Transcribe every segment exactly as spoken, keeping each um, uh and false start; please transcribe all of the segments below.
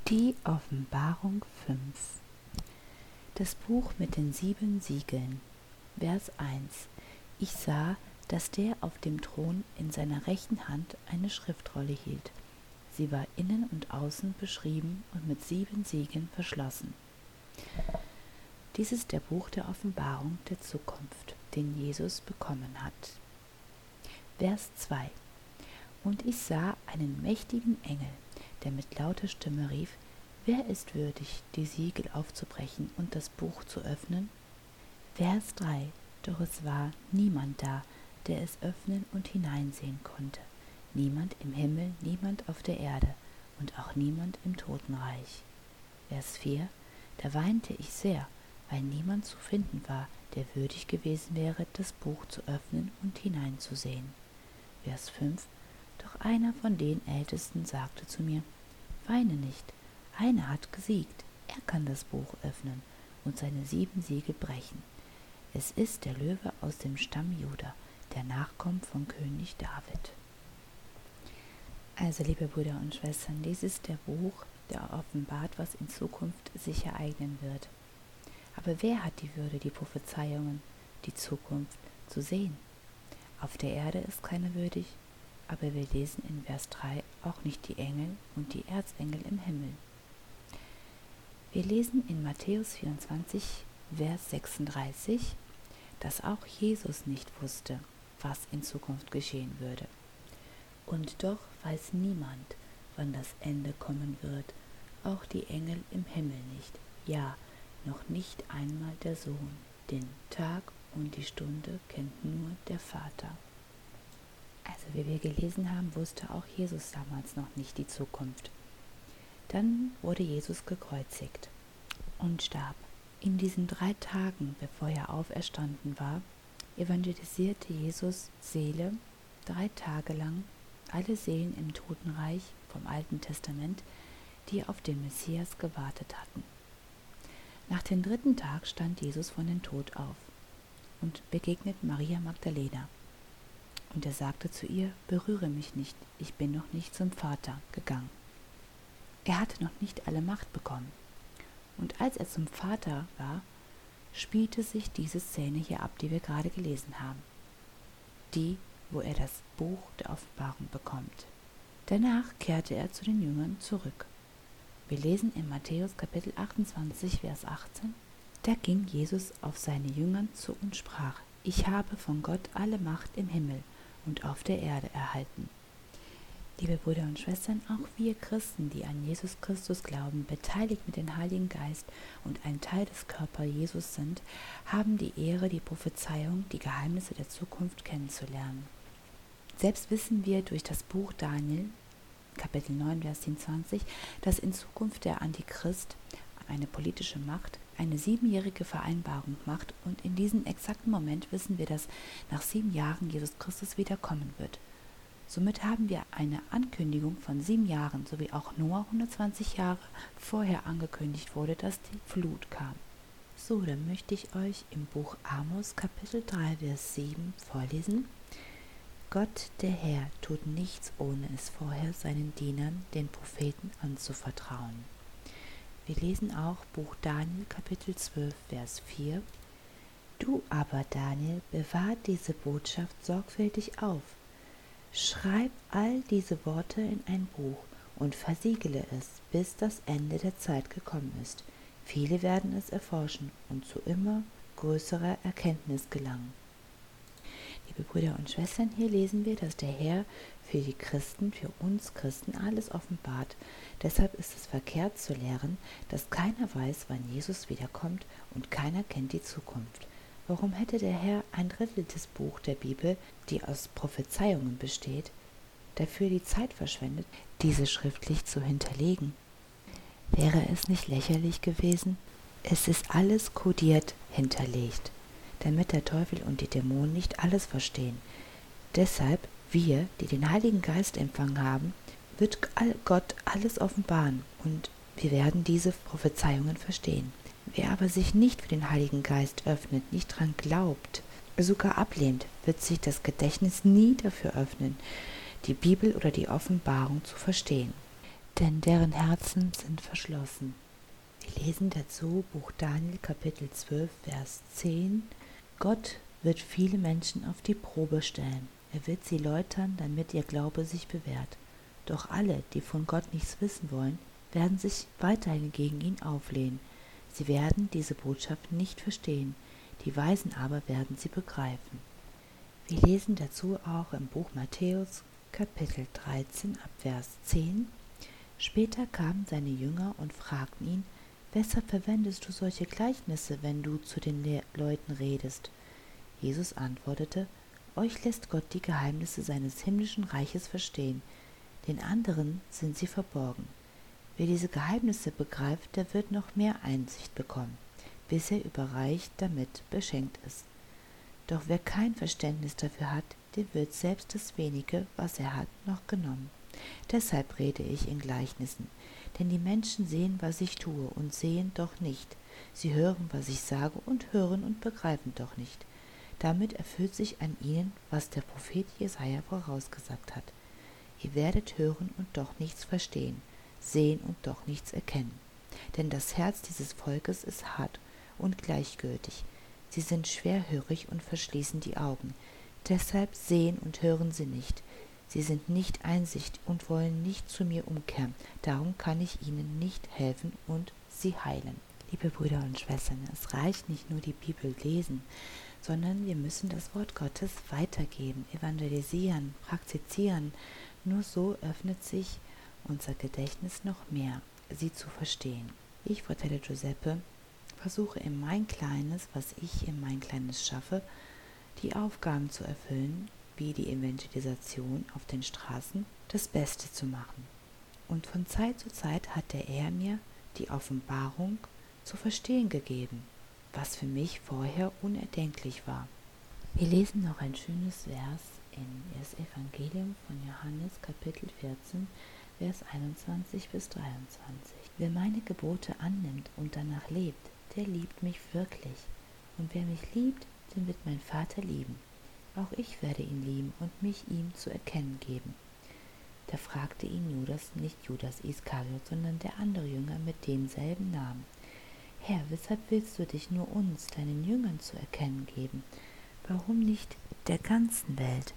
Die Offenbarung fünf. Das Buch mit den sieben Siegeln. Vers eins. Ich sah, dass der auf dem Thron in seiner rechten Hand eine Schriftrolle hielt. Sie war innen und außen beschrieben und mit sieben Siegeln verschlossen. Dies ist der Buch der Offenbarung der Zukunft, den Jesus bekommen hat. Vers zwei. Und ich sah einen mächtigen Engel, der mit lauter Stimme rief: Wer ist würdig, die Siegel aufzubrechen und das Buch zu öffnen? Vers drei. Doch es war niemand da, der es öffnen und hineinsehen konnte. Niemand im Himmel, niemand auf der Erde und auch niemand im Totenreich. Vers vier. Da weinte ich sehr, weil niemand zu finden war, der würdig gewesen wäre, das Buch zu öffnen und hineinzusehen. Vers fünf. Doch einer von den Ältesten sagte zu mir: Weine nicht, einer hat gesiegt, er kann das Buch öffnen und seine sieben Siegel brechen. Es ist der Löwe aus dem Stamm Juda, der Nachkomme von König David. Also, liebe Brüder und Schwestern, dies ist der Buch, der offenbart, was in Zukunft sich ereignen wird. Aber wer hat die Würde, die Prophezeiungen, die Zukunft zu sehen? Auf der Erde ist keiner würdig, aber wir lesen in Vers drei auch nicht die Engel und die Erzengel im Himmel. Wir lesen in Matthäus vierundzwanzig, Vers sechsunddreißig, dass auch Jesus nicht wusste, was in Zukunft geschehen würde. Und doch weiß niemand, wann das Ende kommen wird, auch die Engel im Himmel nicht, ja, noch nicht einmal der Sohn, den Tag und die Stunde kennt nur der Vater. Also wie wir gelesen haben, wusste auch Jesus damals noch nicht die Zukunft. Dann wurde Jesus gekreuzigt und starb. In diesen drei Tagen, bevor er auferstanden war, evangelisierte Jesus Seele drei Tage lang alle Seelen im Totenreich vom Alten Testament, die auf den Messias gewartet hatten. Nach dem dritten Tag stand Jesus von den Toten auf und begegnet Maria Magdalena. Und er sagte zu ihr: Berühre mich nicht, ich bin noch nicht zum Vater gegangen. Er hatte noch nicht alle Macht bekommen. Und als er zum Vater war, spielte sich diese Szene hier ab, die wir gerade gelesen haben. Die, wo er das Buch der Offenbarung bekommt. Danach kehrte er zu den Jüngern zurück. Wir lesen in Matthäus Kapitel achtundzwanzig, Vers achtzehn. Da ging Jesus auf seine Jüngern zu und sprach: Ich habe von Gott alle Macht im Himmel und auf der Erde erhalten. Liebe Brüder und Schwestern, auch wir Christen, die an Jesus Christus glauben, beteiligt mit dem Heiligen Geist und ein Teil des Körpers Jesus sind, haben die Ehre, die Prophezeiung, die Geheimnisse der Zukunft kennenzulernen. Selbst wissen wir durch das Buch Daniel, Kapitel neun, Vers siebenundzwanzig, dass in Zukunft der Antichrist, eine politische Macht, eine siebenjährige Vereinbarung macht, und in diesem exakten Moment wissen wir, dass nach sieben Jahren Jesus Christus wiederkommen wird. Somit haben wir eine Ankündigung von sieben Jahren, so wie auch Noah hundertzwanzig Jahre vorher angekündigt wurde, dass die Flut kam. So, dann möchte ich euch im Buch Amos Kapitel drei, Vers sieben vorlesen. Gott, der Herr, tut nichts, ohne es vorher seinen Dienern, den Propheten, anzuvertrauen. Wir lesen auch Buch Daniel Kapitel zwölf, Vers vier. Du aber, Daniel, bewahr diese Botschaft sorgfältig auf. Schreib all diese Worte in ein Buch und versiegele es, bis das Ende der Zeit gekommen ist. Viele werden es erforschen und zu immer größerer Erkenntnis gelangen. Liebe Brüder und Schwestern, hier lesen wir, dass der Herr für die Christen, für uns Christen alles offenbart. Deshalb ist es verkehrt zu lehren, dass keiner weiß, wann Jesus wiederkommt und keiner kennt die Zukunft. Warum hätte der Herr ein Drittel des Buch der Bibel, die aus Prophezeiungen besteht, dafür die Zeit verschwendet, diese schriftlich zu hinterlegen? Wäre es nicht lächerlich gewesen? Es ist alles kodiert hinterlegt, damit der Teufel und die Dämonen nicht alles verstehen. Deshalb, wir, die den Heiligen Geist empfangen haben, wird Gott alles offenbaren und wir werden diese Prophezeiungen verstehen. Wer aber sich nicht für den Heiligen Geist öffnet, nicht dran glaubt, sogar ablehnt, wird sich das Gedächtnis nie dafür öffnen, die Bibel oder die Offenbarung zu verstehen. denn deren Herzen sind verschlossen. Wir lesen dazu Buch Daniel Kapitel zwölf, Vers zehn. Gott wird viele Menschen auf die Probe stellen. Er wird sie läutern, damit ihr Glaube sich bewährt. Doch alle, die von Gott nichts wissen wollen, werden sich weiterhin gegen ihn auflehnen. Sie werden diese Botschaft nicht verstehen, die Weisen aber werden sie begreifen. Wir lesen dazu auch im Buch Matthäus Kapitel dreizehn ab Vers zehn. Später kamen seine Jünger und fragten ihn: Weshalb verwendest du solche Gleichnisse, wenn du zu den Le- Leuten redest? Jesus antwortete: Euch lässt Gott die Geheimnisse seines himmlischen Reiches verstehen, den anderen sind sie verborgen. Wer diese Geheimnisse begreift, der wird noch mehr Einsicht bekommen, bis er überreich damit beschenkt ist. Doch wer kein Verständnis dafür hat, dem wird selbst das wenige, was er hat, noch genommen. Deshalb rede ich in Gleichnissen, denn die Menschen sehen, was ich tue, und sehen doch nicht. Sie hören, was ich sage, und hören und begreifen doch nicht. Damit erfüllt sich an ihnen, was der Prophet Jesaja vorausgesagt hat. Ihr werdet hören und doch nichts verstehen, sehen und doch nichts erkennen. Denn das Herz dieses Volkes ist hart und gleichgültig. Sie sind schwerhörig und verschließen die Augen. Deshalb sehen und hören sie nicht. Sie sind nicht einsichtig und wollen nicht zu mir umkehren. Darum kann ich ihnen nicht helfen und sie heilen. Liebe Brüder und Schwestern, es reicht nicht nur die Bibel lesen, sondern wir müssen das Wort Gottes weitergeben, evangelisieren, praktizieren. Nur so öffnet sich unser Gedächtnis noch mehr, sie zu verstehen. Ich, Fratelli Giuseppe, versuche in mein Kleines, was ich in mein Kleines schaffe, die Aufgaben zu erfüllen, wie die Evangelisation auf den Straßen, das Beste zu machen. Und von Zeit zu Zeit hat der Herr mir die Offenbarung zu verstehen gegeben, was für mich vorher unerdenklich war. Wir lesen noch ein schönes Vers in das Evangelium von Johannes, Kapitel vierzehn, Vers einundzwanzig bis dreiundzwanzig. Wer meine Gebote annimmt und danach lebt, der liebt mich wirklich. Und wer mich liebt, den wird mein Vater lieben. Auch ich werde ihn lieben und mich ihm zu erkennen geben. Da fragte ihn Judas, nicht Judas Iskariot, sondern der andere Jünger mit demselben Namen: Herr, weshalb willst du dich nur uns, deinen Jüngern, zu erkennen geben? Warum nicht der ganzen Welt?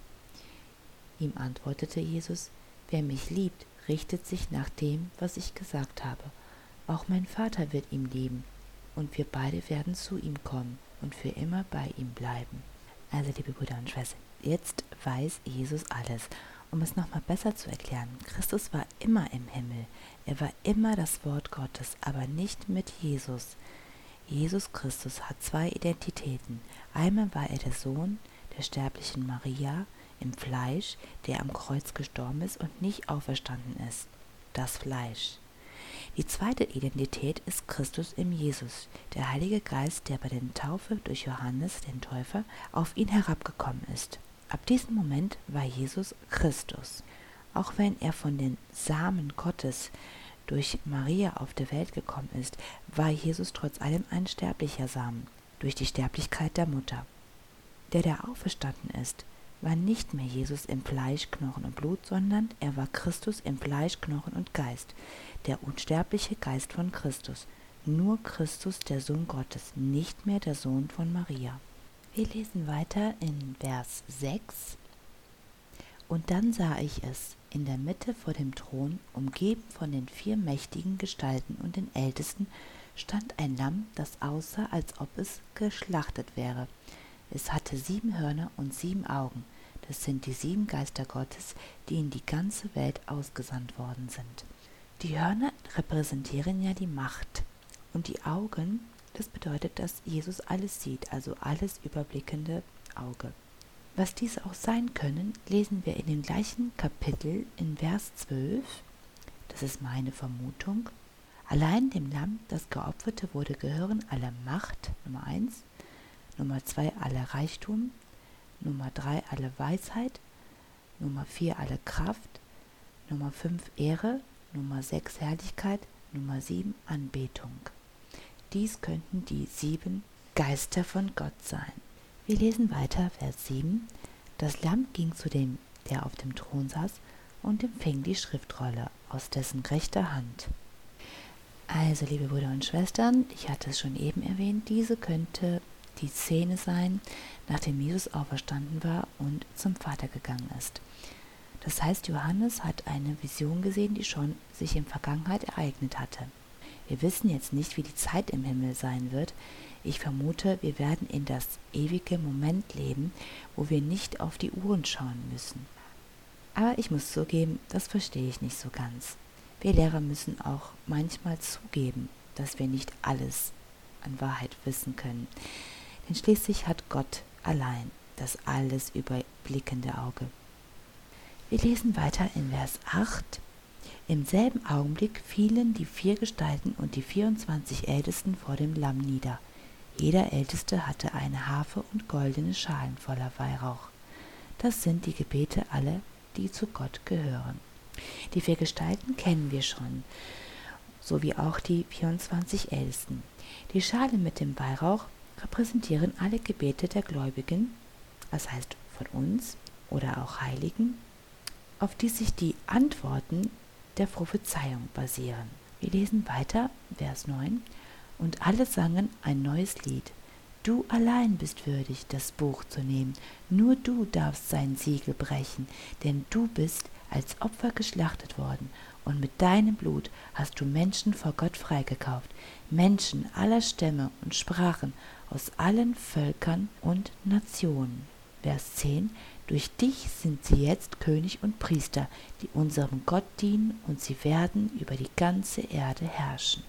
Ihm antwortete Jesus: Wer mich liebt, richtet sich nach dem, was ich gesagt habe. Auch mein Vater wird ihn lieben, und wir beide werden zu ihm kommen und für immer bei ihm bleiben. Also, liebe Brüder und Schwestern, jetzt weiß Jesus alles. Um es nochmal besser zu erklären: Christus war immer im Himmel. Er war immer das Wort Gottes, aber nicht mit Jesus. Jesus Christus hat zwei Identitäten. Einmal war er der Sohn der sterblichen Maria im Fleisch, der am Kreuz gestorben ist und nicht auferstanden ist. Das Fleisch. Die zweite Identität ist Christus im Jesus, der Heilige Geist, der bei der Taufe durch Johannes, den Täufer, auf ihn herabgekommen ist. Ab diesem Moment war Jesus Christus. Auch wenn er von den Samen Gottes durch Maria auf der Welt gekommen ist, war Jesus trotz allem ein sterblicher Samen, durch die Sterblichkeit der Mutter. Der, der auferstanden ist, war nicht mehr Jesus im Fleisch, Knochen und Blut, sondern er war Christus im Fleisch, Knochen und Geist, der unsterbliche Geist von Christus. Nur Christus, der Sohn Gottes, nicht mehr der Sohn von Maria. Wir lesen weiter in Vers sechs. Und dann sah ich es, in der Mitte vor dem Thron, umgeben von den vier mächtigen Gestalten und den Ältesten, stand ein Lamm, das aussah, als ob es geschlachtet wäre. Es hatte sieben Hörner und sieben Augen. Das sind die sieben Geister Gottes, die in die ganze Welt ausgesandt worden sind. Die Hörner repräsentieren ja die Macht. Und die Augen, das bedeutet, dass Jesus alles sieht, also alles überblickende Auge. Was diese auch sein können, lesen wir in dem gleichen Kapitel in Vers zwölf. Das ist meine Vermutung. Allein dem Lamm, das geopferte wurde, gehören alle Macht, Nummer eins, Nummer zwei alle Reichtum, Nummer drei alle Weisheit, Nummer vier alle Kraft, Nummer fünf Ehre, Nummer sechs Herrlichkeit, Nummer sieben Anbetung. Dies könnten die sieben Geister von Gott sein. Wir lesen weiter, Vers sieben. Das Lamm ging zu dem, der auf dem Thron saß, und empfing die Schriftrolle aus dessen rechter Hand. Also, liebe Brüder und Schwestern, ich hatte es schon eben erwähnt, diese könnte die Szene sein, nachdem Jesus auferstanden war und zum Vater gegangen ist. Das heißt, Johannes hat eine Vision gesehen, die schon sich in Vergangenheit ereignet hatte. Wir wissen jetzt nicht, wie die Zeit im Himmel sein wird. Ich vermute, wir werden in das ewige Moment leben, wo wir nicht auf die Uhren schauen müssen. Aber ich muss zugeben, das verstehe ich nicht so ganz. Wir Lehrer müssen auch manchmal zugeben, dass wir nicht alles an Wahrheit wissen können. Denn schließlich hat Gott allein das alles überblickende Auge. Wir lesen weiter in Vers acht. Im selben Augenblick fielen die vier Gestalten und die vierundzwanzig Ältesten vor dem Lamm nieder. Jeder Älteste hatte eine Harfe und goldene Schalen voller Weihrauch. Das sind die Gebete aller, die zu Gott gehören. Die vier Gestalten kennen wir schon, sowie auch die vierundzwanzig Ältesten. Die Schalen mit dem Weihrauch repräsentieren alle Gebete der Gläubigen, das heißt von uns oder auch Heiligen, auf die sich die Antworten der Prophezeiung basieren. Wir lesen weiter, Vers neun. Und alle sangen ein neues Lied. Du allein bist würdig, das Buch zu nehmen. Nur du darfst sein Siegel brechen, denn du bist als Opfer geschlachtet worden, und mit deinem Blut hast du Menschen vor Gott freigekauft, Menschen aller Stämme und Sprachen, aus allen Völkern und Nationen. Vers zehn. Durch dich sind sie jetzt König und Priester, die unserem Gott dienen, und sie werden über die ganze Erde herrschen.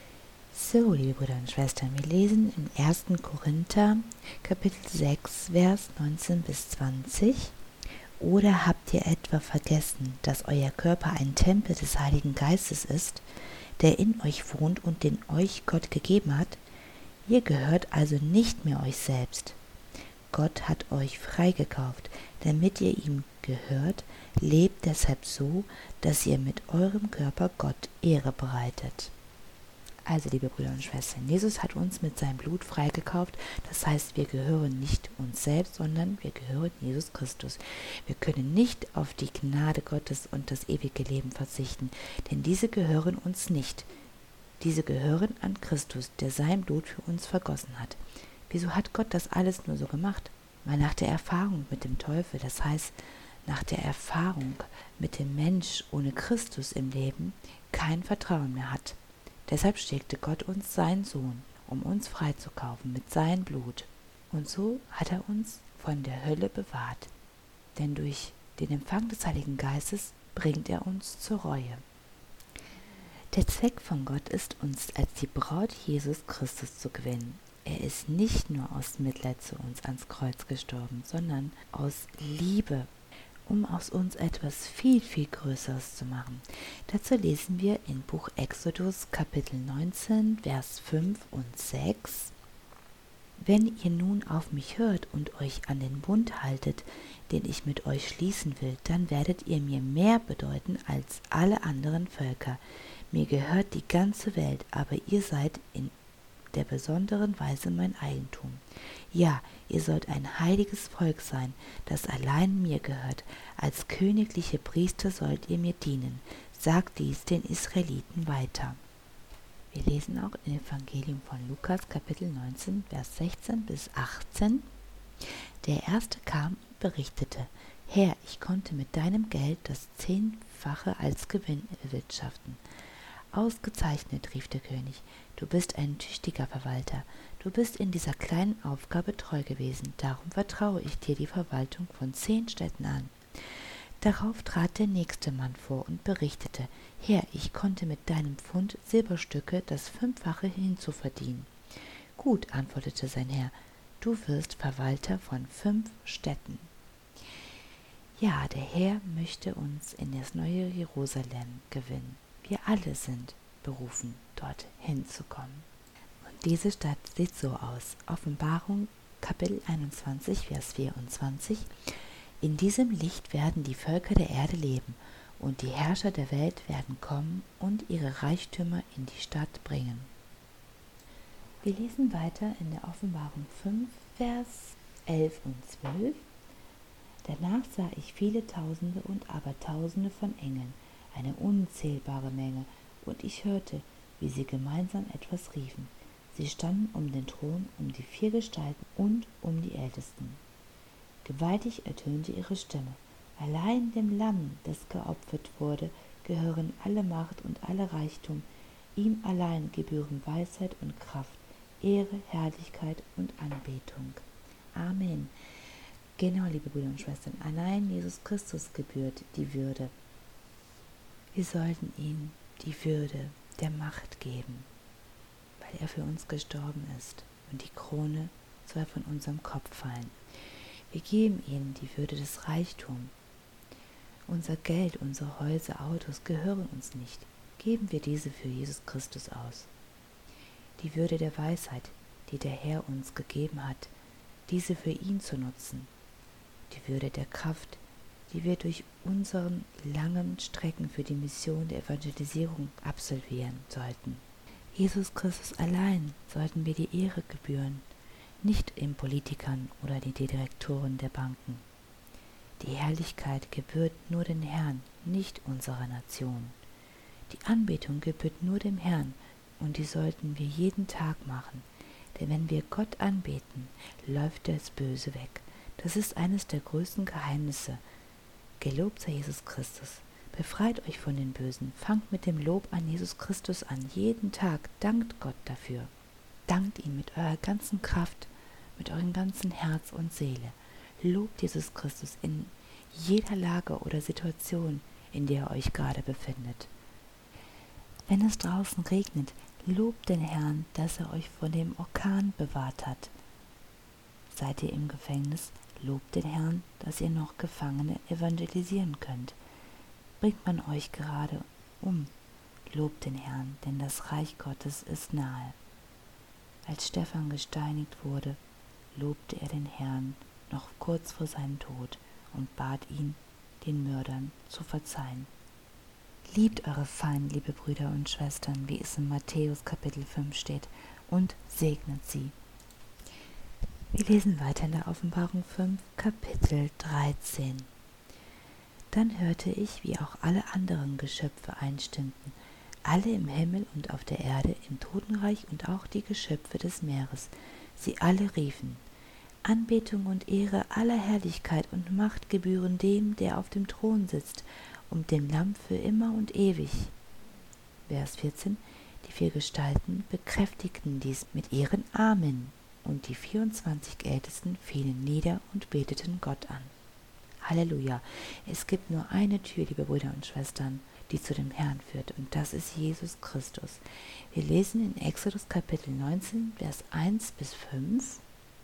So, liebe Brüder und Schwestern, wir lesen in ersten Korinther, Kapitel sechs, Vers neunzehn bis zwanzig. Oder habt ihr etwa vergessen, dass euer Körper ein Tempel des Heiligen Geistes ist, der in euch wohnt und den euch Gott gegeben hat? Ihr gehört also nicht mehr euch selbst. Gott hat euch freigekauft, damit ihr ihm gehört, lebt deshalb so, dass ihr mit eurem Körper Gott Ehre bereitet. Also, liebe Brüder und Schwestern, Jesus hat uns mit seinem Blut freigekauft. Das heißt, wir gehören nicht uns selbst, sondern wir gehören Jesus Christus. Wir können nicht auf die Gnade Gottes und das ewige Leben verzichten, denn diese gehören uns nicht. Diese gehören an Christus, der sein Blut für uns vergossen hat. Wieso hat Gott das alles nur so gemacht? Weil nach der Erfahrung mit dem Teufel, das heißt, nach der Erfahrung mit dem Mensch ohne Christus im Leben, kein Vertrauen mehr hat. Deshalb schickte Gott uns seinen Sohn, um uns freizukaufen mit seinem Blut. Und so hat er uns von der Hölle bewahrt. Denn durch den Empfang des Heiligen Geistes bringt er uns zur Reue. Der Zweck von Gott ist, uns als die Braut Jesus Christus zu gewinnen. Er ist nicht nur aus Mitleid zu uns ans Kreuz gestorben, sondern aus Liebe, um aus uns etwas viel, viel Größeres zu machen. Dazu lesen wir in Buch Exodus Kapitel neunzehn, Vers fünf und sechs. Wenn ihr nun auf mich hört und euch an den Bund haltet, den ich mit euch schließen will, dann werdet ihr mir mehr bedeuten als alle anderen Völker. Mir gehört die ganze Welt, aber ihr seid in der besonderen Weise mein Eigentum. Ja, ihr sollt ein heiliges Volk sein, das allein mir gehört. Als königliche Priester sollt ihr mir dienen. Sagt dies den Israeliten weiter. Wir lesen auch im Evangelium von Lukas, Kapitel neunzehn, Vers sechzehn bis achtzehn. Der Erste kam und berichtete: Herr, ich konnte mit deinem Geld das Zehnfache als Gewinn erwirtschaften. Ausgezeichnet, rief der König, du bist ein tüchtiger Verwalter. Du bist in dieser kleinen Aufgabe treu gewesen, darum vertraue ich dir die Verwaltung von zehn Städten an. Darauf trat der nächste Mann vor und berichtete: Herr, ich konnte mit deinem Pfund Silberstücke das Fünffache hinzuverdienen. Gut, antwortete sein Herr, du wirst Verwalter von fünf Städten. Ja, der Herr möchte uns in das neue Jerusalem gewinnen. Wir alle sind berufen, dort hinzukommen. Und diese Stadt sieht so aus. Offenbarung, Kapitel einundzwanzig, Vers vierundzwanzig. In diesem Licht werden die Völker der Erde leben, und die Herrscher der Welt werden kommen und ihre Reichtümer in die Stadt bringen. Wir lesen weiter in der Offenbarung fünf, Vers elf und zwölf. Danach sah ich viele Tausende und Abertausende von Engeln, eine unzählbare Menge, und ich hörte, wie sie gemeinsam etwas riefen. Sie standen um den Thron, um die vier Gestalten und um die Ältesten. Gewaltig ertönte ihre Stimme: Allein dem Lamm, das geopfert wurde, gehören alle Macht und alle Reichtum. Ihm allein gebühren Weisheit und Kraft, Ehre, Herrlichkeit und Anbetung. Amen. Genau, liebe Brüder und Schwestern, allein Jesus Christus gebührt die Würde. Wir sollten ihm die Würde der Macht geben, weil er für uns gestorben ist, und die Krone soll von unserem Kopf fallen. Wir geben ihm die Würde des Reichtums. Unser Geld, unsere Häuser, Autos gehören uns nicht. Geben wir diese für Jesus Christus aus. Die Würde der Weisheit, die der Herr uns gegeben hat, diese für ihn zu nutzen. Die Würde der Kraft, die wir durch unseren langen Strecken für die Mission der Evangelisierung absolvieren sollten. Jesus Christus allein sollten wir die Ehre gebühren, nicht den Politikern oder den Direktoren der Banken. Die Herrlichkeit gebührt nur den Herrn, nicht unserer Nation. Die Anbetung gebührt nur dem Herrn, und die sollten wir jeden Tag machen, denn wenn wir Gott anbeten, läuft das Böse weg. Das ist eines der größten Geheimnisse. Gelobt sei Jesus Christus. Befreit euch von den Bösen. Fangt mit dem Lob an Jesus Christus an. Jeden Tag dankt Gott dafür. Dankt ihn mit eurer ganzen Kraft, mit eurem ganzen Herz und Seele. Lobt Jesus Christus in jeder Lage oder Situation, in der ihr euch gerade befindet. Wenn es draußen regnet, lobt den Herrn, dass er euch vor dem Orkan bewahrt hat. Seid ihr im Gefängnis, lobt den Herrn, dass ihr noch Gefangene evangelisieren könnt. Bringt man euch gerade um, lobt den Herrn, denn das Reich Gottes ist nahe. Als Stephan gesteinigt wurde, lobte er den Herrn noch kurz vor seinem Tod und bat ihn, den Mördern zu verzeihen. Liebt eure Feinde, liebe Brüder und Schwestern, wie es in Matthäus Kapitel fünf steht, und segnet sie. Wir lesen weiter in der Offenbarung fünf, Kapitel dreizehn. Dann hörte ich, wie auch alle anderen Geschöpfe einstimmten, alle im Himmel und auf der Erde, im Totenreich und auch die Geschöpfe des Meeres. Sie alle riefen: Anbetung und Ehre, aller Herrlichkeit und Macht gebühren dem, der auf dem Thron sitzt, und dem Lamm für immer und ewig. Vers vierzehn. Die vier Gestalten bekräftigten dies mit ihren Amen, und die vierundzwanzig Ältesten fielen nieder und beteten Gott an. Halleluja! Es gibt nur eine Tür, liebe Brüder und Schwestern, die zu dem Herrn führt, und das ist Jesus Christus. Wir lesen in Exodus Kapitel neunzehn, Vers eins bis fünf.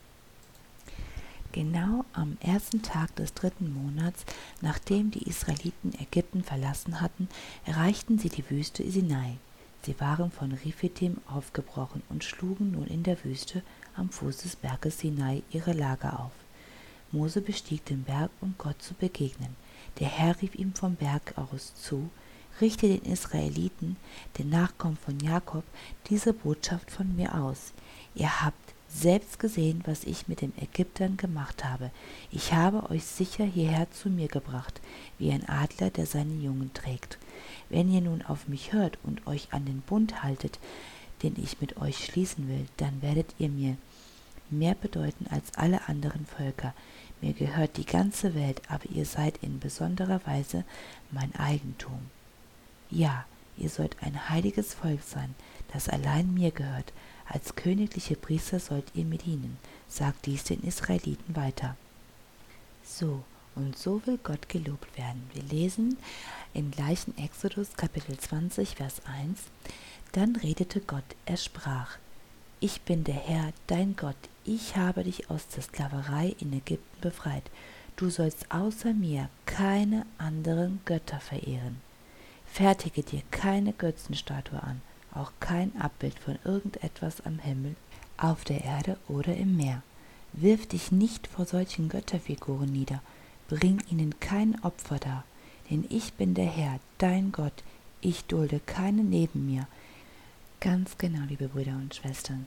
Genau am ersten Tag des dritten Monats, nachdem die Israeliten Ägypten verlassen hatten, erreichten sie die Wüste Sinai. Sie waren von Rephidim aufgebrochen und schlugen nun in der Wüste am Fuß des Berges Sinai ihre Lager auf. Mose bestieg den Berg, um Gott zu begegnen. Der Herr rief ihm vom Berg aus zu: Richte den Israeliten, den Nachkommen von Jakob, diese Botschaft von mir aus. Ihr habt selbst gesehen, was ich mit den Ägyptern gemacht habe. Ich habe euch sicher hierher zu mir gebracht, wie ein Adler, der seine Jungen trägt. Wenn ihr nun auf mich hört und euch an den Bund haltet, den ich mit euch schließen will, dann werdet ihr mir mehr bedeuten als alle anderen Völker. Mir gehört die ganze Welt, aber ihr seid in besonderer Weise mein Eigentum. Ja, ihr sollt ein heiliges Volk sein, das allein mir gehört. Als königliche Priester sollt ihr mir dienen, sagt dies den Israeliten weiter. So, und so will Gott gelobt werden. Wir lesen im gleichen Exodus Kapitel zwanzig, Vers eins. Dann redete Gott, er sprach: Ich bin der Herr, dein Gott, ich habe dich aus der Sklaverei in Ägypten befreit. Du sollst außer mir keine anderen Götter verehren. Fertige dir keine Götzenstatue an, auch kein Abbild von irgendetwas am Himmel, auf der Erde oder im Meer. Wirf dich nicht vor solchen Götterfiguren nieder, bring ihnen kein Opfer dar, denn ich bin der Herr, dein Gott, ich dulde keine neben mir. Ganz genau, liebe Brüder und Schwestern, du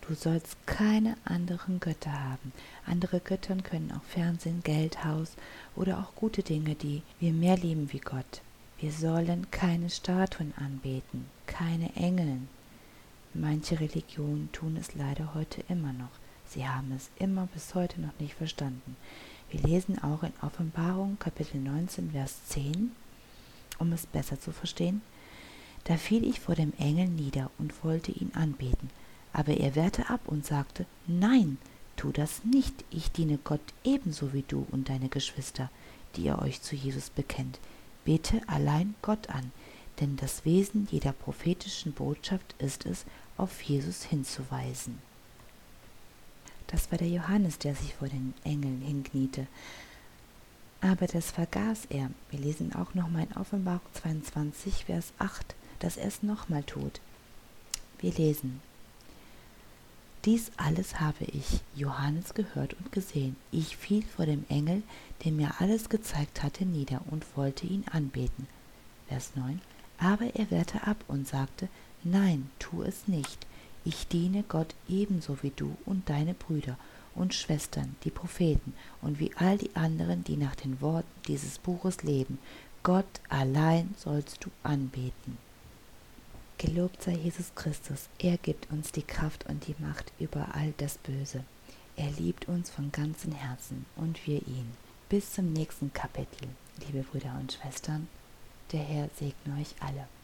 Du sollst keine anderen Götter haben. Andere Götter können auch Fernsehen, Geld, Haus oder auch gute Dinge, die wir mehr lieben wie Gott. Wir sollen keine Statuen anbeten, keine Engel. Manche Religionen tun es leider heute immer noch. Sie haben es immer bis heute noch nicht verstanden. Wir lesen auch in Offenbarung Kapitel neunzehn, Vers zehn, um es besser zu verstehen. Da fiel ich vor dem Engel nieder und wollte ihn anbeten. Aber er wehrte ab und sagte, nein, tu das nicht, ich diene Gott ebenso wie du und deine Geschwister, die ihr euch zu Jesus bekennt. Bete allein Gott an, denn das Wesen jeder prophetischen Botschaft ist es, auf Jesus hinzuweisen. Das war der Johannes, der sich vor den Engeln hinkniete. Aber das vergaß er. Wir lesen auch nochmal in Offenbarung zweiundzwanzig, Vers acht, dass er es nochmal tut. Wir lesen: Dies alles habe ich, Johannes, gehört und gesehen. Ich fiel vor dem Engel, der mir alles gezeigt hatte, nieder und wollte ihn anbeten. Vers neun. Aber er wehrte ab und sagte, nein, tu es nicht. Ich diene Gott ebenso wie du und deine Brüder und Schwestern, die Propheten, und wie all die anderen, die nach den Worten dieses Buches leben. Gott allein sollst du anbeten. Gelobt sei Jesus Christus, er gibt uns die Kraft und die Macht über all das Böse. Er liebt uns von ganzem Herzen und wir ihn. Bis zum nächsten Kapitel, liebe Brüder und Schwestern, der Herr segne euch alle.